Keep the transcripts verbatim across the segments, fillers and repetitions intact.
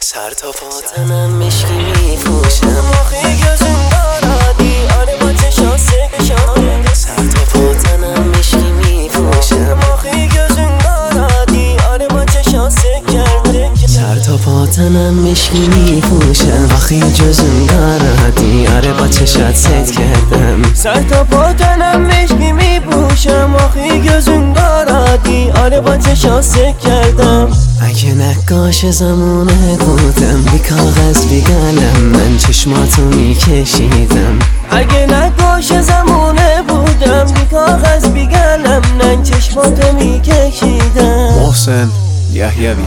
سر تا پاتنم مشکی میپوشم آخی gözün دارادی آره با چشات سکشان سر تا پاتنم مشکی میپوشم آخی gözün دارادی آره با چشات سکردم سر تا پاتنم مشکی میپوشم آخی gözün دارادی آره با چشات سک کردم سر تا پاتنم مشکی میپوشم آخی gözün دارادی آره با چشات سک کردم اگه نقاش زمونه بودم بی کاغذ بی قلم من چشماتو میکشیدم اگه نقاش زمونه بودم بی کاغذ بی قلم من چشماتو میکشیدم. محسن یحیوی.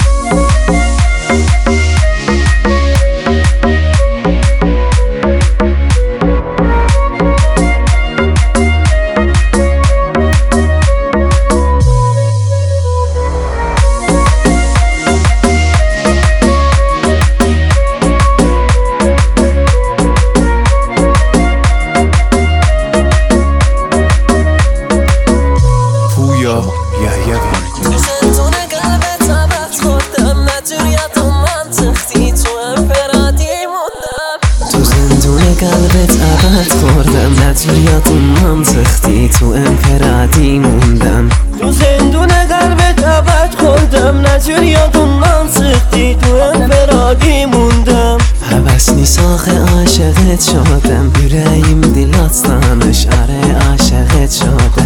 تو زندون قلبت عبد خوردم نجوریت و منطقی تو انفرادی موندم تو زندون قلبت عبد خوردم نجوریت و منطقی تو انفرادی موندم تو زندون قلبت عبد خوردم نجوریت و منطقی تو انفرادی موندم حبس نیساخ عاشقت شدم yüreğim dil atlamış آره عاشقت شدم